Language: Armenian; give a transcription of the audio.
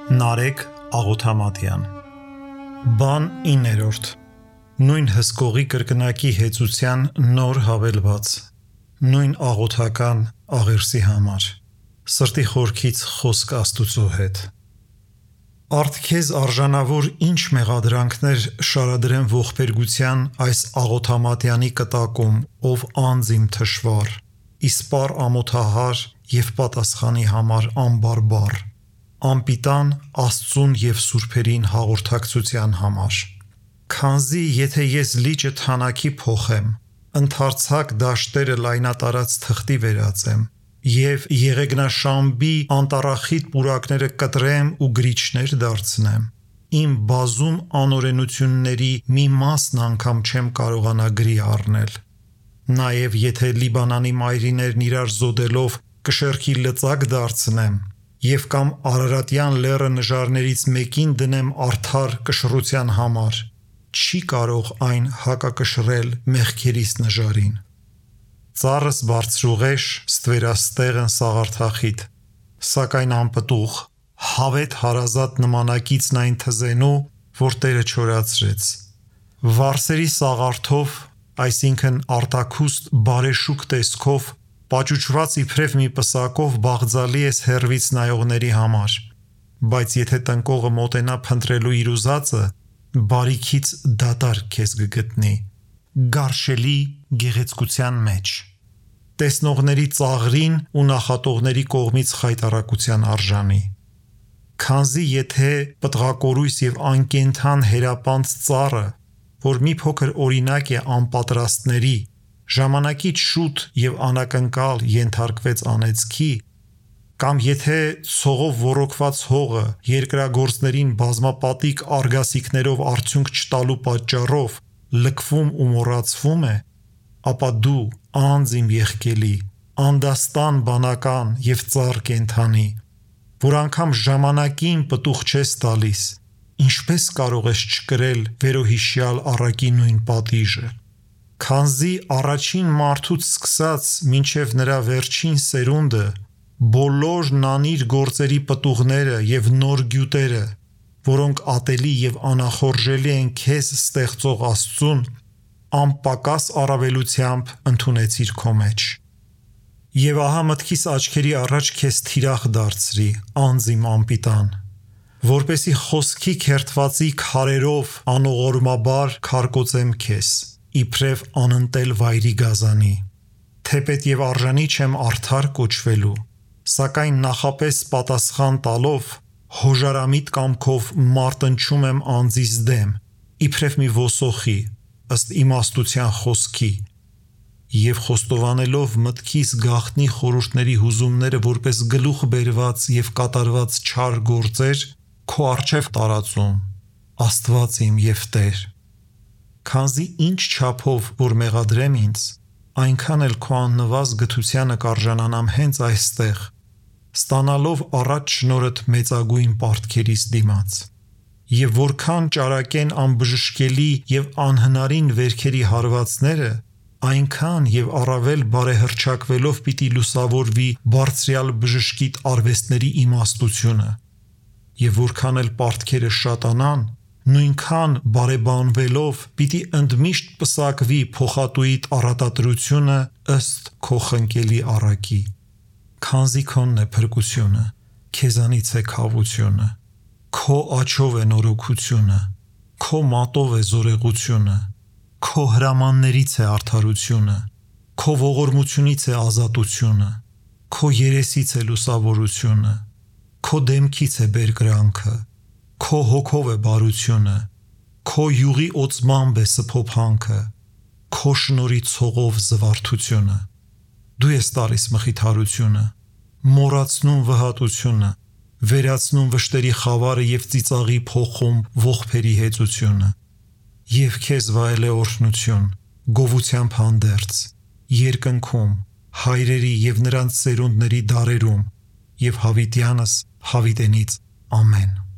Նարեկ Աղոթամատյան Բան 9-րդ Նույն հսկողի կրկնակի հեծության նոր հավելված Նույն աղոթական աղերսի համար Սրտի խորքից խոսք Աստուծո հետ Արդ քեզ արժանավոր ինչ մեղադրանքներ շարադրեն ողբերգության այս աղոթամատյանի կտակում, ով անձ իմ թշվար, իսպար ամոթահար և պատասխանի համար անբարբար, անպիտան Աստծուն և սուրբերին հաղորդակցության համար, քանզի եթե ես լիճը թանակի փոխեմ, ընդարձակ դաշտերը լայնատարած թղթի վերածեմ, և եղեգնաշամբի անտառախիտ պուրակները կտրեմ ու գրիչներ դարձնեմ, իմ բազում անօրենությունների մի մասն անգամ չեմ կարողանա գրի առնել, նաև եթե Լիբանանի մայրիներն իրար զոդելով կշեռքի լծակ դարձնեմ, և կամ Արարատյան լեռը նժարներից մեկին դնեմ արդար կշռության համար, չի կարող այն հակակշռել մեղքերիս նժարին, ծառս բարձրուղեշ, ստվերաստեղն սաղարթախիտ, սակայն անպտուղ, հավետ հարազատ նմանակիցն այն թզենու, որ Տերը չորացրեց, վարսերի սաղարթով, այսինքն արտաքուստ բարեշուկ տեսքով, պաճուճված իբրև մի պսակով բաղձալի ես հեռվից նայողների համար, բայց եթե տնկողը մոտենա փնտրելու իր ուզածը, բարիքից դատարկ քեզ կգտնի, գարշելի գեղեցկության մեջ, տեսնողների ծաղրին ու նախատողների կողմից խայտառակության արժանի, քանզի եթե պտղակորույս և անկենդան հերապանծ ծառը, որ մի փոքր օրինակ է անպատրաստների, ժամանակից շուտ և անակնկալ ենթարկվեց անեծքի, կամ եթե ցողով ոռոգված հողը երկրագործներին բազմապատիկ արգասիքներով արդյունք չտալու պատճառով լքվում ու մոռացվում է, ապա դու անձ իմ եղկելի, անդաստան բանական և ծառ կենդանի, որ անգամ ժամանակին պտուղ չես տալիս, ինչպես կարող ես չկրել վերոհիշյալ առակի նույն պատիժը, քանզի առաջին մարդուց սկսած մինչև նրա վերջին սերունդը, բոլոր նանիր գործերի պտուղները և նոր գյուտերը, որոնք ատելի և անախորժելի են քեզ ստեղծող Աստծուն, անպակաս առավելությամբ ընդունեցիր քո մեջ, և ահա մտքիս աչքերի առաջ քեզ թիրախ դարձրի, անձ իմ անպիտան, որպեսզի խոսքի քերթվածի քարերով անողորմաբար քարկոծեմ քեզ, իբրև անընտել վայրի գազանի, թեպետ և արժանի չեմ արդար կոչվելու, սակայն նախապես պատասխան տալով, հոժարամիտ կամքով մարտնչում եմ անձիս դեմ, իբրև մի ոսոխի, ըստ իմաստության խոսքի, և խոստովանելով մտքիս գաղտնի խորհուրդների հուզումները որպես գլուխ բերված և կատարված չար գործեր, քո առջև տարածում, Աստված իմ և Տեր, քանզի ինչ չափով որ մեղադրեմ ինձ, այնքան էլ քո աննվազ գթությանը կարժանանամ հենց այստեղ, ստանալով առաջ շնորհդ մեծագույն պարտքերիս դիմաց, և որքան ճարակեն անբժշկելի և անհնարին վերքերի հարվածները, այնքան և առավել բարեհռչակվելով պիտի լուսավորվի բարձրյալ բժշկիտ արվեստների իմաստությունը, և որքան էլ պարտքերը շատանան, նույնքան բարեբանվելով պիտի ընդմիշտ պսակվի փոխատուիդ առատատրությունը ըստ քո խնկելի առակի, քանզի քոնն է փրկությունը, քեզանից է քավությունը, քո աջով է նորոգությունը, քո մատով է զորեղությունը, քո հրամաններից է արդարությունը, քո ողորմությունից է ազատությունը, քո երեսից է լուսավորությունը, քո դեմքից է բերկրանքը, քո հոգով է բարությունը, քո յուղի օծմամբ է սփոփանքը, քո շնորհի ցողով զվարթությունը, դու ես տալիս մխիթարությունը, մոռացնում վհատությունը, վերացնում վշտերի խավարը և ծիծաղի փոխում ողբերի հեծությունը, և քեզ վայել է օրհնություն, գովությամբ հանդերձ, երկնքում, հայրերի և նրանց սերունդների դարերում, և հավիտյանս հավիտենից ամեն